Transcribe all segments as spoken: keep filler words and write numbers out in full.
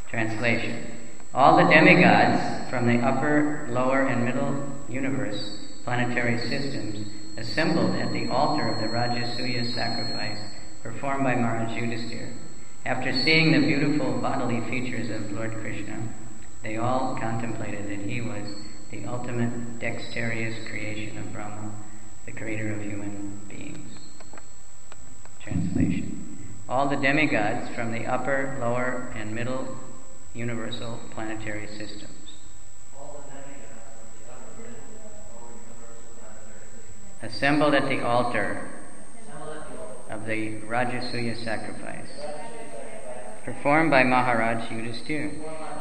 Translation. All the demigods from the upper, lower, and middle universe planetary systems assembled at the altar of the Rajasuya sacrifice performed by Maharaj Yudhisthira. After seeing the beautiful bodily features of Lord Krishna, they all contemplated that he was the ultimate dexterous creation of Brahma, the creator of human beings. Translation. All the demigods from the upper, lower, and middle universal planetary systems assembled at the altar of the Rajasuya sacrifice performed by Maharaj Yudhisthira.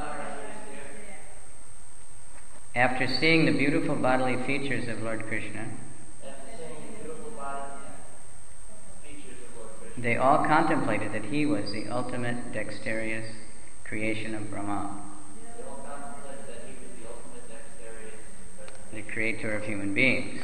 After seeing the beautiful bodily features of Lord Krishna, they all contemplated that he was the ultimate dexterous creation of Brahma, the creator of human beings.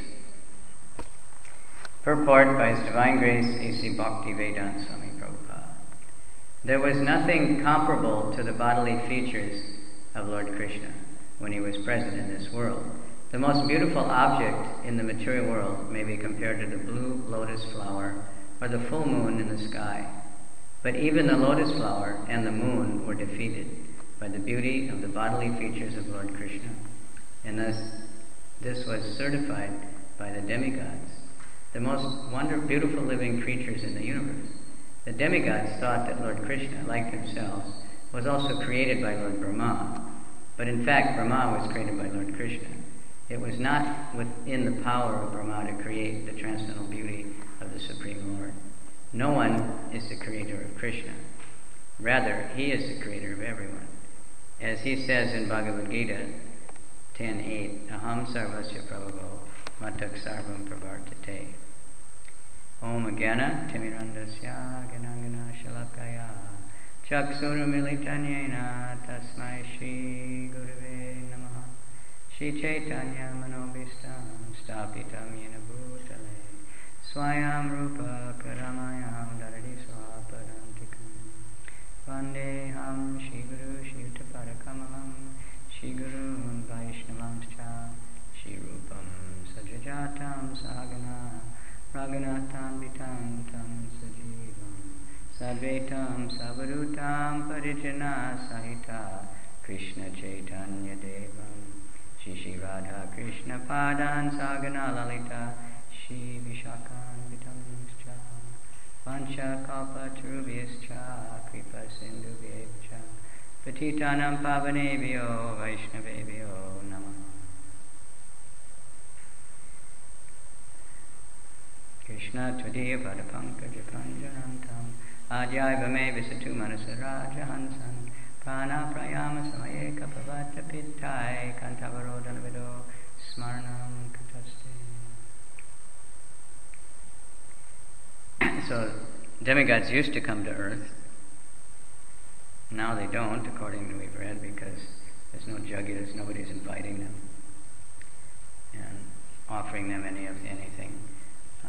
Purport by His Divine Grace A C Bhaktivedanta Swami Prabhupada. There was nothing comparable to the bodily features of Lord Krishna when he was present in this world. The most beautiful object in the material world may be compared to the blue lotus flower or the full moon in the sky. But even the lotus flower and the moon were defeated by the beauty of the bodily features of Lord Krishna. And thus, this was certified by the demigods, the most wonderful, beautiful living creatures in the universe. The demigods thought that Lord Krishna, like themselves, was also created by Lord Brahma. But in fact, Brahma was created by Lord Krishna. It was not within the power of Brahma to create the transcendental beauty of the Supreme Lord. No one is the creator of Krishna. Rather, he is the creator of everyone. As he says in Bhagavad Gita ten eight, Aham sarvasya prabhavo matak sarvam pravartate. Om agana timirandasya ganangana shalakaya chakshura militanyena tasmai shri gurave namaha Shri Chaitanya manobhistam stapitam yena bhutale swayam rupa karamayam daradi swapadantikam vandeham Shri Guru Shri Utaparakamam Shri Guru Vaishnavanscha Shri Rupam Sajajatam Sahagana Raghunathan Vitantam Sajivam Sadvaitam Savadutam Parijana Sahita Krishna Chaitanya Devam Shri Shri Radha Krishna Padan Sagana Lalita Shri Vishakan Vitamscha Vancha Kalpa Tarubhyascha Kripa Sindhubhyascha Patitanam Pavanebhyo Vaishnavebhyo Namah. Krishna Tvadiya Padapankaja Panjanantam Adyaiva Me Visatu Manasa Rajahansan Prana Prayama Samaye Kapavata Pittai Kantavaro Dalavido Smarnam Kataste. So, demigods used to come to earth. Now they don't, according to what we've read, because there's no juggitas, nobody's inviting them and offering them any of anything. Uh,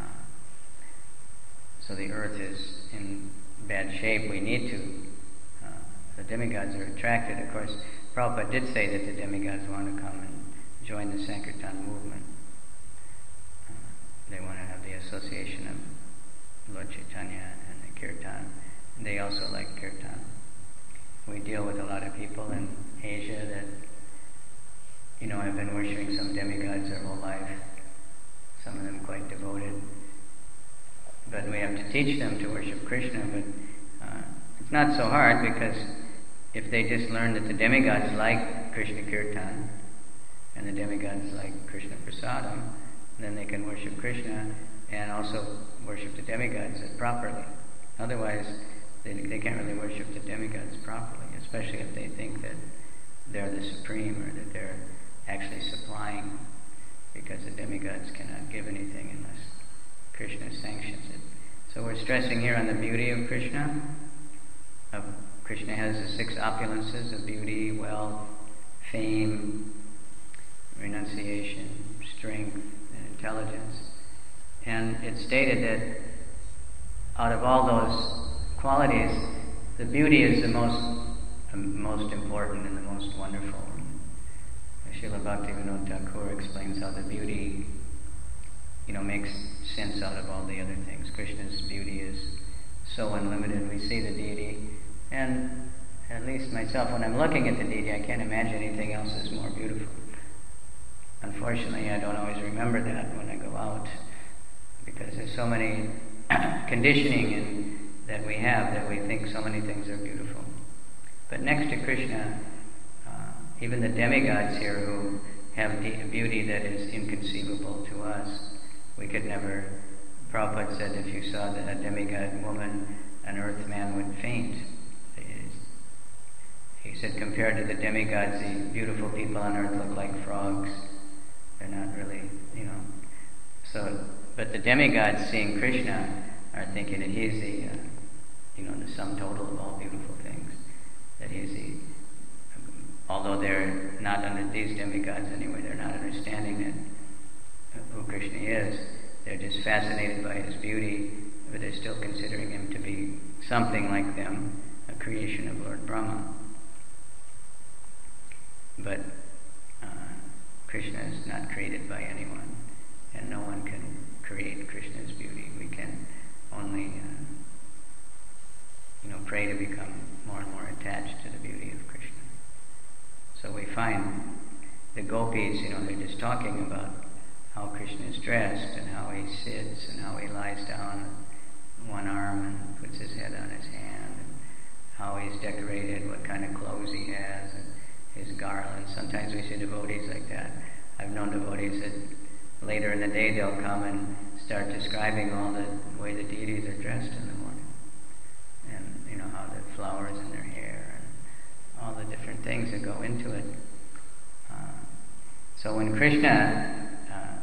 so the earth is in bad shape. We need to. Uh, the demigods are attracted. Of course, Prabhupada did say that the demigods want to come and join the Sankirtan movement. Uh, they want to have the association of Lord Chaitanya and the Kirtan. And they also like Kirtan. We deal with a lot of people in Asia that, you know, have been worshipping some demigods their whole life. Some of them quite devoted. But we have to teach them to worship Krishna. But uh, it's not so hard, because if they just learn that the demigods like Krishna Kirtan and the demigods like Krishna Prasadam, then they can worship Krishna and also worship the demigods properly. Otherwise, they, they can't really worship the demigods properly, especially if they think that they're the supreme or that they're actually supplying, because the demigods cannot give anything unless Krishna sanctions it. So we're stressing here on the beauty of Krishna. Of Krishna has the six opulences of beauty, wealth, fame, renunciation, strength, and intelligence. And it's stated that out of all those qualities, the beauty is the most the most important and the most wonderful. Srila Bhaktivinoda Thakur explains how the beauty, you know, makes sense out of all the other things. Krishna's beauty is so unlimited. We see the deity, and at least myself, when I'm looking at the deity, I can't imagine anything else is more beautiful. Unfortunately, I don't always remember that when I go out, because there's so many conditioning in, that we have that we think so many things are beautiful. But next to Krishna, uh, even the demigods here who have de- beauty that is inconceivable to us, we could never. Prabhupada said if you saw the, a demigod woman, an earth man would faint. He said compared to the demigods, the beautiful people on earth look like frogs. They're not really, you know. So, but the demigods seeing Krishna are thinking that he's the, uh, you know, the sum total of all beautiful things. That he's the, although they're not under these demigods anyway, they're not understanding that who Krishna is. They're just fascinated by his beauty, but they're still considering him to be something like them, a creation of Lord Brahma. But uh, Krishna is not created by anyone, and no one can create Krishna's beauty. We can only, uh, you know, pray to become more and more attached to the beauty of Krishna. So we find the gopis, you know, they're just talking about how Krishna is dressed and how he sits and how he lies down with one arm and puts his head on his hand, and how he's decorated, what kind of clothes he has, and his garlands. Sometimes we see devotees like that. I've known devotees that later in the day they'll come and start describing all the way the deities are dressed in the morning. And, you know, how the flowers in their hair and all the different things that go into it. Uh, so when Krishna uh,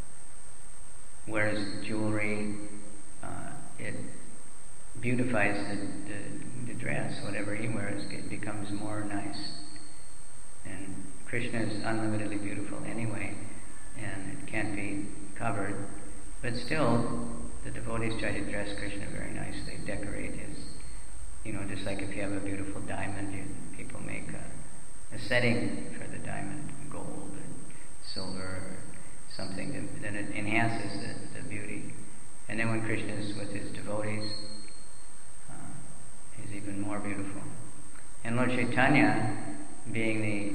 wears jewelry, uh, it beautifies the, the, the dress. Whatever he wears, it becomes more nice. And Krishna is unlimitedly beautiful anyway, and it can't be covered. But still, the devotees try to dress Krishna very nicely, decorate his, you know, just like if you have a beautiful diamond, you, people make a, a setting for the diamond, gold and silver or something, that, then it enhances the, the beauty. And then when Krishna is with his devotees, uh, he's even more beautiful. And Lord Chaitanya, being the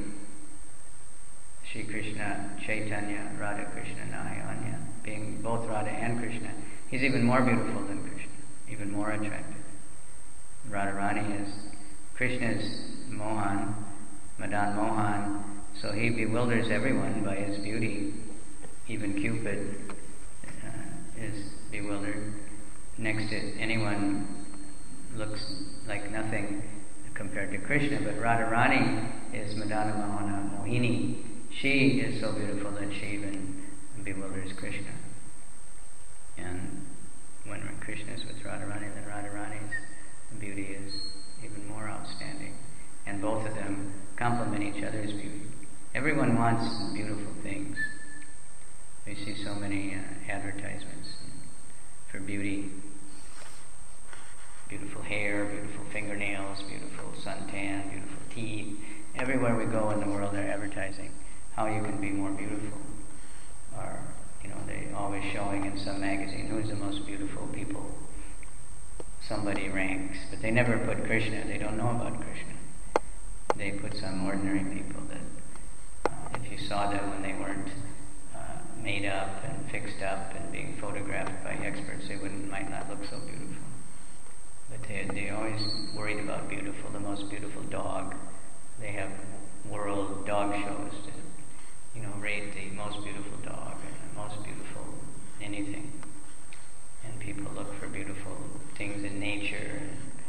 Sri Krishna, Chaitanya, Radha Krishna, Nayanya, being both Radha and Krishna, he's even more beautiful than Krishna, even more attractive. Radharani is Krishna's Mohan, Madan Mohan, so he bewilders everyone by his beauty. Even Cupid uh, is bewildered. Next to anyone looks like nothing compared to Krishna, but Radharani is Madana Mohana Mohini. She is so beautiful that she even bewilders Krishna. And when Krishna is with Radharani, then Radharani's beauty is even more outstanding. And both of them complement each other's beauty. Everyone wants beautiful things. We see so many uh, advertisements for beauty. Beautiful hair, beautiful fingernails, beautiful suntan, beautiful teeth. Everywhere we go in the world, they're advertising how you can be more beautiful. Or, you know, they always showing in some magazine who's the most beautiful people. Somebody ranks, but they never put Krishna. They don't know about Krishna. They put some ordinary people that, uh, if you saw them when they weren't uh, made up and fixed up and being photographed by experts, they wouldn't might not look so beautiful. But they they always worried about beautiful, the most beautiful dog. They have world dog shows to, you know, rate the most beautiful dog and the most beautiful anything. And people look for beautiful things in nature.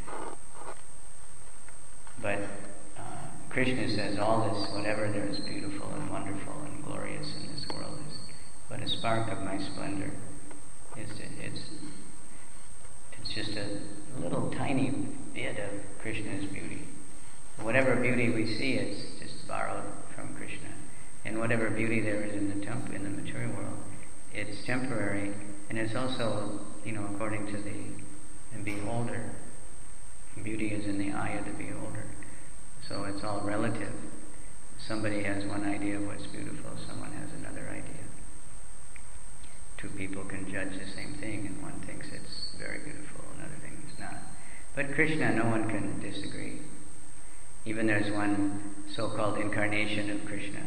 But uh, Krishna says all this, whatever there is beautiful and wonderful and glorious in this world is but a spark of my splendor. It's, it's, it's just a little tiny bit of Krishna's beauty. Whatever beauty we see, it's just borrowed from Krishna. And whatever beauty there is in the temp- in the material world, it's temporary, and it's also, you know, according to the, the beholder. Beauty is in the eye of the beholder. So it's all relative. Somebody has one idea of what's beautiful, someone has another idea. Two people can judge the same thing, and one thinks it's very beautiful, another thinks not. But Krishna, no one can disagree. Even there's one so-called incarnation of Krishna.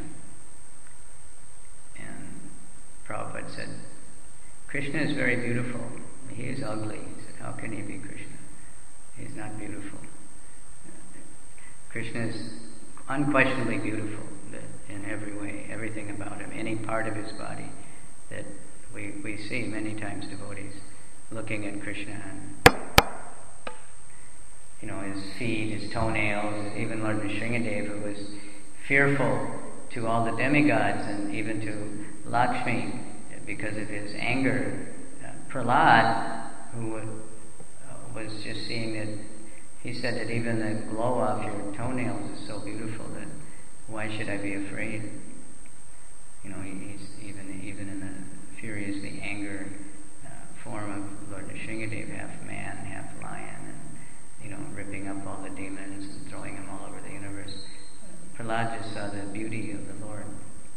And Prabhupada said, Krishna is very beautiful. He is ugly. He said, how can he be Krishna? He's not beautiful. Krishna is unquestionably beautiful in every way, everything about him, any part of his body that we, we see many times devotees looking at Krishna and, you know, his feet, his toenails, even Lord Nrsingadev, who was fearful to all the demigods and even to Lakshmi because of his anger. Uh, Prahlad, who uh, was just seeing that, he said that even the glow off your toenails is so beautiful that why should I be afraid? You know, he, he's even even in the furiously anger uh, form of Lord Nrsingadev, half man, half lion, and you know, ripping up all the demons and throwing them all over the universe. Uh, Prahlad just saw the beauty of the Lord.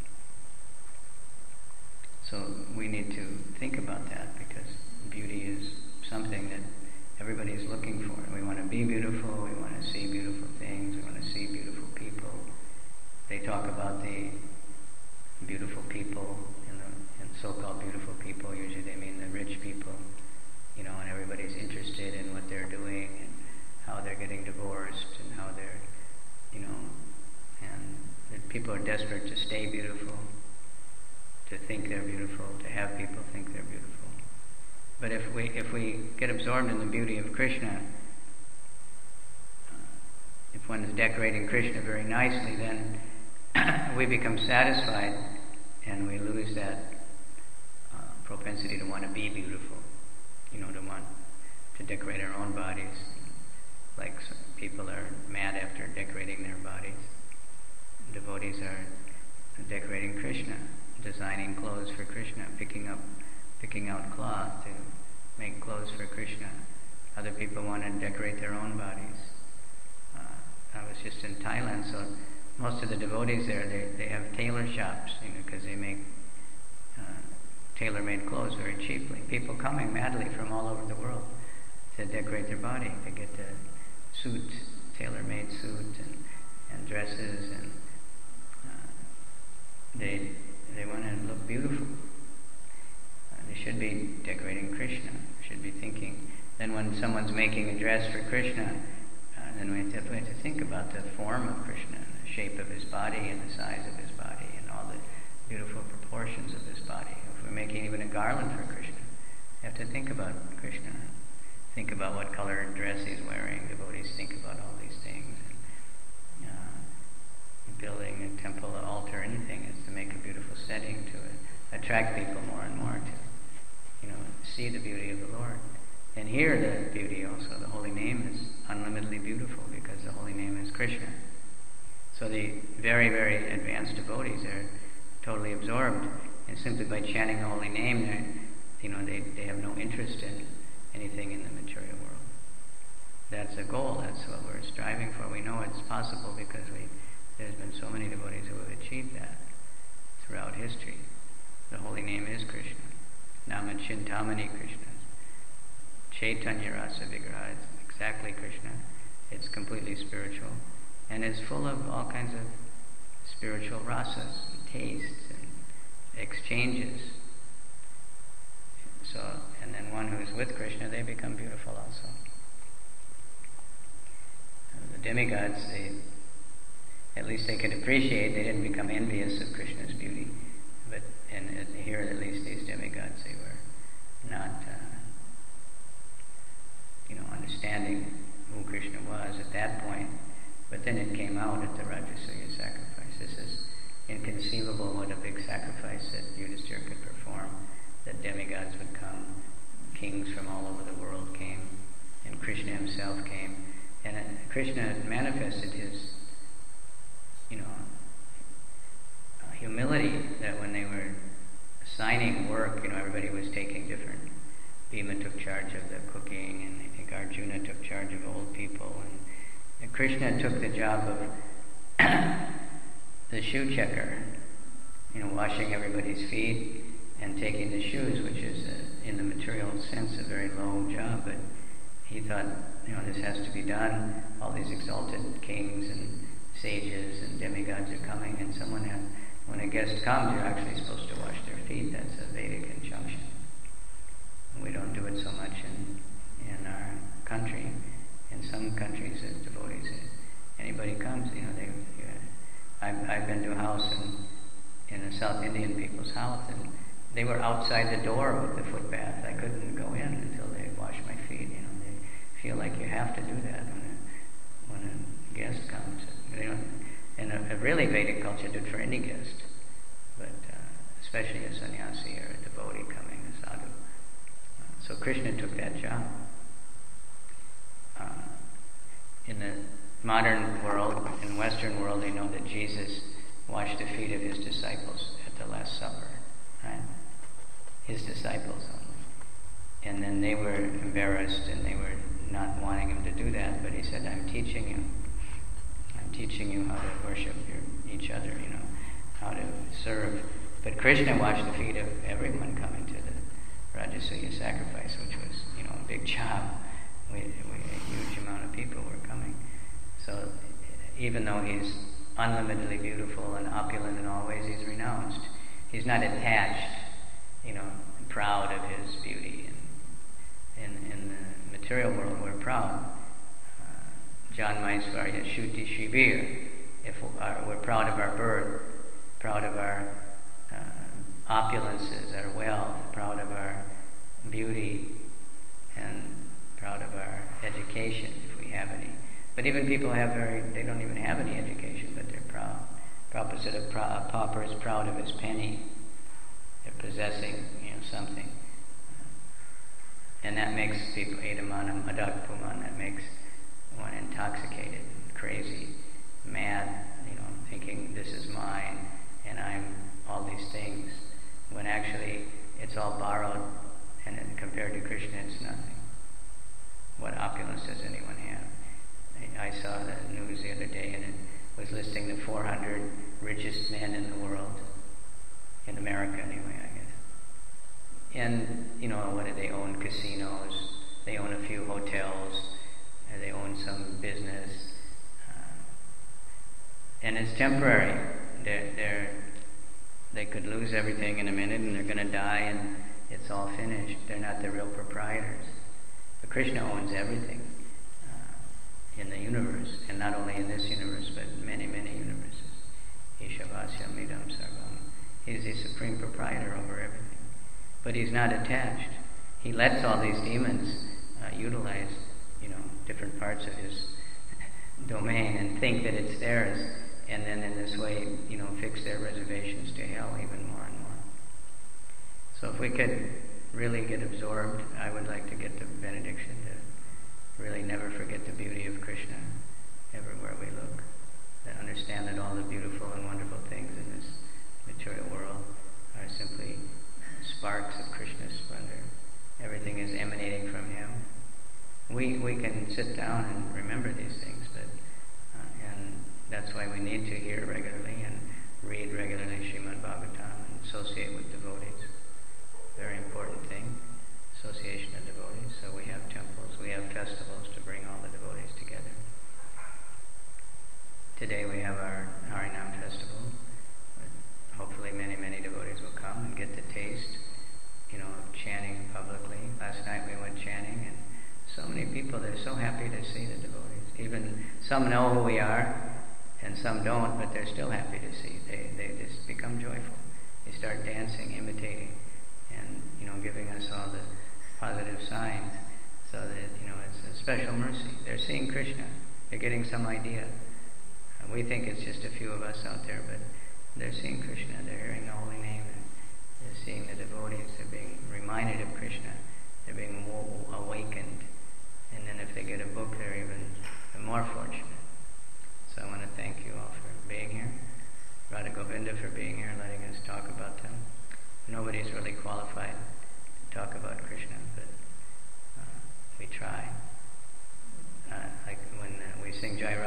So we need to think about that, because beauty is something that everybody's looking for. We want to be beautiful, we want to see beautiful things, we want to see beautiful people. They talk about the beautiful people, and the, and so-called beautiful people, usually they mean the rich people, you know, and everybody's interested in what they're doing and how they're getting divorced and how they're, you know, and that people are desperate to stay beautiful, to think they're beautiful, to have people think they're beautiful. But if we if we get absorbed in the beauty of Krishna, uh, if one is decorating Krishna very nicely, then we become satisfied and we lose that uh, propensity to want to be beautiful, you know, to want to decorate our own bodies. Like some people are mad after decorating their bodies. Devotees are decorating Krishna, designing clothes for Krishna, picking up picking out cloth to make clothes for Krishna. Other people want to decorate their own bodies. Uh, I was just in Thailand, so most of the devotees there, they, they have tailor shops, you know, because they make uh, tailor-made clothes very cheaply. People coming madly from all over the world to decorate their body. They get the suit, tailor-made suit and, and dresses, and uh, they they want to look beautiful. They should be decorating Krishna, should be thinking. Then when someone's making a dress for Krishna, uh, then we have, to, we have to think about the form of Krishna, and the shape of his body, and the size of his body, and all the beautiful proportions of his body. If we're making even a garland for Krishna, you have to think about Krishna. Think about what color dress he's wearing. Devotees think about all these things. And, uh, building a temple, an altar, anything is to make a beautiful setting to it, attract people more and more to, you know, see the beauty of the Lord. And hear the beauty also. The holy name is unlimitedly beautiful because the holy name is Krishna. So the very, very advanced devotees are totally absorbed. And simply by chanting the holy name, they, you know, they, they have no interest in anything in the material world. That's a goal. That's what we're striving for. We know it's possible because we there's been so many devotees who have achieved that throughout history. The holy name is Krishna. Nama Chintamani Krishna. Chaitanya Rasa Vigraha. It's exactly Krishna. It's completely spiritual. And it's full of all kinds of spiritual rasas and tastes and exchanges. So, and then one who is with Krishna, they become beautiful also. The demigods, they, at least they could appreciate, they didn't become envious of Krishna's beauty. But and, and here, at least, these demigods, they were not, uh, you know, understanding who Krishna was at that point. But then it came out at the Rajasuya sacrifice. This is inconceivable what a big sacrifice that Yudhishthira could perform. That demigods would come, kings from all over the world came, and Krishna himself came. And uh, Krishna manifested his, you know, uh, humility, that when they were assigning work, you know, everybody was taking different. Bhima took charge of the cooking, and I think Arjuna took charge of old people, and Krishna took the job of the shoe checker, you know, washing everybody's feet and taking the shoes, which is, a, in the material sense, a very low job. But he thought, you know, this has to be done. All these exalted kings and sages and demigods are coming, and someone has, when a guest comes, you're actually supposed to wash their feet. That's a Vedic injunction. And we don't do it so much in in our country. In some countries, as devotees, anybody comes, you know, they. You know, I've I've been to a house in in a South Indian people's house, and they were outside the door with the foot bath. I couldn't go in until they washed my feet. You know, they feel like you have to do that when a when a guest comes. You know, and a, a really Vedic culture did for any guest, but uh, especially a sannyasi or a devotee coming, a sadhu. Uh, so Krishna took that job. Uh, in the modern world, in the Western world, they know that Jesus washed the feet of his disciples at the Last Supper, right? His disciples only. And then they were embarrassed and they were not wanting him to do that, but he said, I'm teaching you. I'm teaching you how to worship your, each other, you know, how to serve. But Krishna washed the feet of everyone coming to the Rajasuya sacrifice, which was, you know, a big job. We, we, a huge amount of people were coming. So even though he's unlimitedly beautiful and opulent in all ways, he's renounced. He's not attached, you know, proud of his beauty. And in, in the material world, we're proud. Uh, John Maisvarya Shuti Shibir. If we're, we're proud of our birth, proud of our uh, opulences, our wealth, proud of our beauty, and proud of our education, if we have any. But even people have very, they don't even have any education, but they're proud. Prabhupada said a, pro, a pauper is proud of his penny. They're possessing, you know, something. And that makes people, edamanam adak puman, that makes one intoxicated, crazy, mad, you know, thinking this is mine, and I'm all these things, when actually it's all borrowed, and then compared to Krishna, it's nothing. What opulence does anyone have? I, I saw the news the other day, and it was listing the four hundred richest men in the world, in America anyway, I guess. And, you know, what do they own? Casinos, they own a few hotels, and they own some business. Uh, and it's temporary. They're, they're, they could lose everything in a minute, and they're going to die, and it's all finished. They're not the real proprietors. But Krishna owns everything uh, in the universe, and not only in this universe, but many, many universes. Ishavasya midam sarvam. He's the supreme proprietor over everything. But he's not attached. He lets all these demons uh, utilize, you know, different parts of his domain and think that it's theirs, and then in this way, you know, fix their reservations to hell even more and more. So if we could really get absorbed, I would like to get the benediction to really never forget the beauty of Krishna everywhere we look, to understand that all the beautiful and wonderful things in this material world are simply sparks of Krishna's splendor. Everything is emanating from him. We we can sit down and remember these things, but uh, and that's why we need to hear regularly and read regularly Srimad Bhagavatam and associate with devotees. Very important thing, association of devotees. So we have temples, we have festivals to bring all the devotees together. Today we have our Harinam festival. Hopefully many, many devotees will come and get the taste, you know, of chanting publicly. Last night we went chanting, and so many people, they're so happy to see the devotees. Even some know who we are, and some don't, but they're still happy to see. They they just become joyful. They start dancing, imitating, and, you know, giving us all the positive signs, so that, you know, it's a special mercy. They're seeing Krishna. They're getting some idea. And we think it's just a few of us out there, but they're seeing Krishna, they're hearing the holy name, and they're seeing the devotees, they're being reminded of Krishna, they're being awakened, and then if they get a book, they're even more fortunate. So I want to thank you all for being here, Radha Govinda for being here, letting us talk about them. Nobody's really qualified to talk about Krishna, but uh, we try. Uh, like when uh, we sing Jai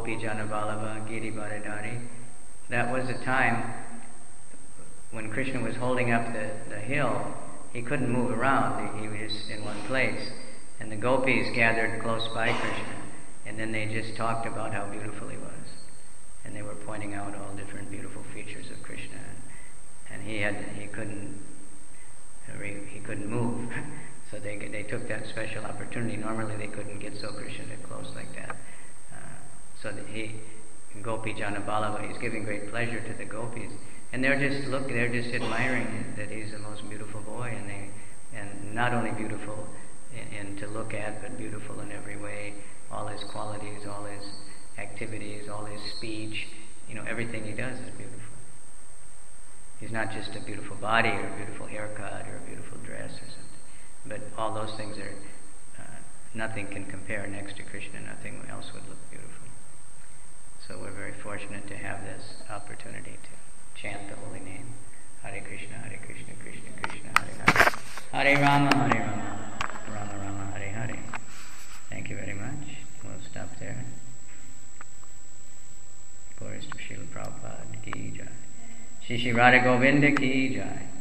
Gopi Janaballabha Giri Baradari. That was a time when Krishna was holding up the, the hill. He couldn't move around. He, he was in one place. And the gopis gathered close by Krishna. And then they just talked about how beautiful he was. And they were pointing out all different beautiful features of Krishna. And he had he couldn't he couldn't move. So they they took that special opportunity. Normally they couldn't get so Krishna close like that. Uh, so that he, Gopi Janaballabha, he's giving great pleasure to the gopis. And they're just look, they're just admiring that he's the most beautiful boy, and they, and not only beautiful in, in to look at, but beautiful in every way. All his qualities, all his activities, all his speech, you know, everything he does is beautiful. He's not just a beautiful body or a beautiful haircut or a beautiful dress or something, but all those things are uh, nothing can compare next to Krishna. Nothing else would look beautiful. So we're very fortunate to have this opportunity to chant the holy name. Hare Krishna, Hare Krishna, Krishna Krishna, Hare Hare. Hare Rama, Hare Rama, Rama Rama, Hare Hare. Thank you very much. We'll stop there. Glories to Srila Prabhupada ki jai. Shri Shri Radha Govinda ki jai.